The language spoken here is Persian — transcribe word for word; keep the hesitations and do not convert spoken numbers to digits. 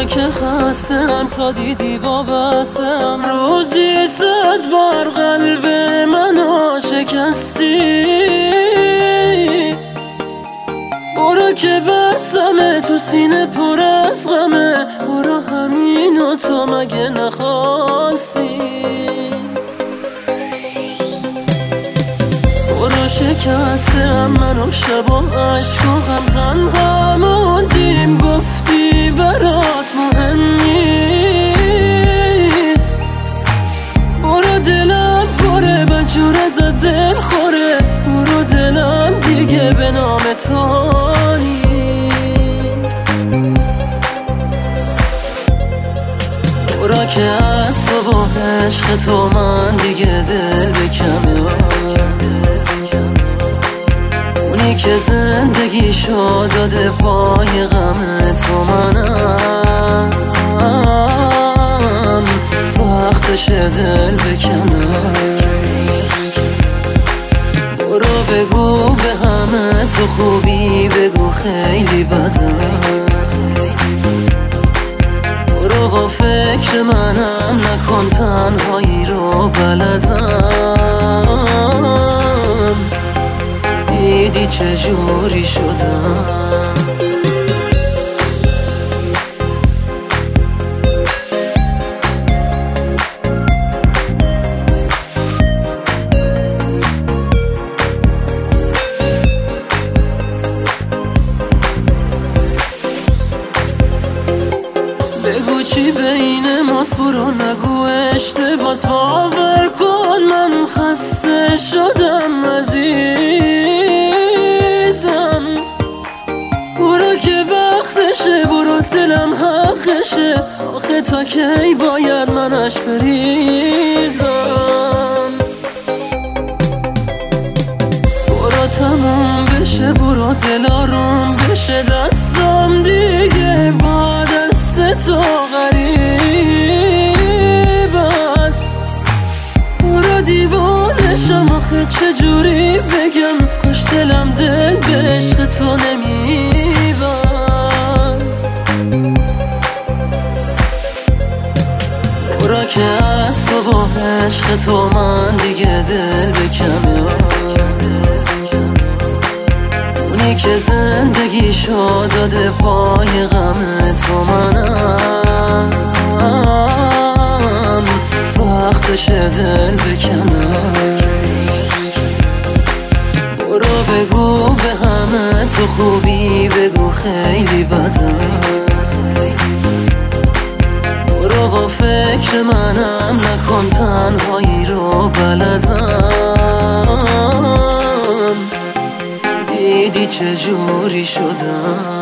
که خستم تا دیدی وابستم، روزی صد بار قلب منو شکستی. برو که بسمه تو سینه پر از غمه، برو همینو تو مگه نخواستی. برو شکستم منو شب و عشق و غم، تنها موندیم گفتی برات مهم نیست. برو دلم پره بجوره زد دل خوره، برو دلم دیگه به نام تو نیست. برو که از تو و عشق تو من دیگه دل بکنم، اونی که زندگی شد داده پای غم تو منم. وقتش دل بکنم، برو بگو به همه تو خوبی، بگو خیلی بدم. برو با فکر منم نکن تنهایی رو بلدم. دیدی چجوری شدم. بگو چی بین ماست، برو نگو اشتباس، باور کن من خسته شدم عزیزم. برو که وقتشه، برو دلم حقشه، آخه تا کی باید منش بریزم. برو تموم بشه، برو دل آروم بشه، دستم دیگه با دست تو غریب است. برو دیوانشم آخه چجوری بگم، کاش دلم دل به عشق تو نمیبست. برو که از تو و عشق تو من دیگه دل بکنم، اونی که زندگی شد داده پای غم تو منم. وقتش دل بکنم، برو بگو به همه تو خوبی، بگو خیلی بدم. برو با فکر منم نکن تنهایی رو بلدم. دیدی چجوری شدم.